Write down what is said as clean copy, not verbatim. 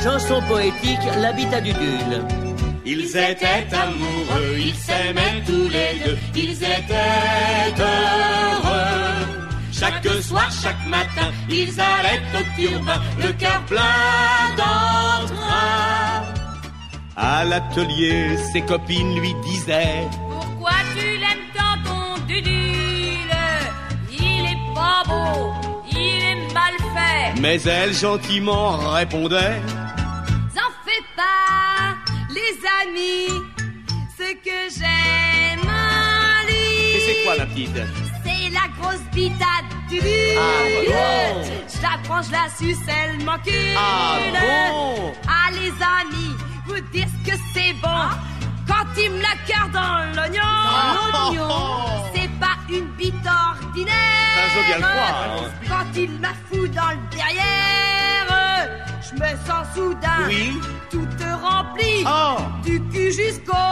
Chanson poétique, l'habitat du Dule. Ils étaient amoureux, ils s'aimaient tous les deux, ils étaient heureux. Chaque soir, chaque matin, ils allaient au turbin, le cœur plein d'entrain. À l'atelier, ses copines lui disaient: pourquoi tu l'aimes tant ton Dudule? Il est pas beau, il est mal fait. Mais elle gentiment répondait: en fais pas, les amis, ce que j'aime lui. Et c'est quoi la petite? C'est la grosse bite à Dudule. Ah bon? Je la prends, je la suce, elle m'encule. Ah bon? Ah les amis, vous dire ce que c'est bon quand il me la cœur dans l'oignon. C'est pas une bite ordinaire. Ça, je veux bien le croire, hein. Quand il la fout dans le derrière, je me sens soudain Oui. toute remplie, Oh. du cul jusqu'au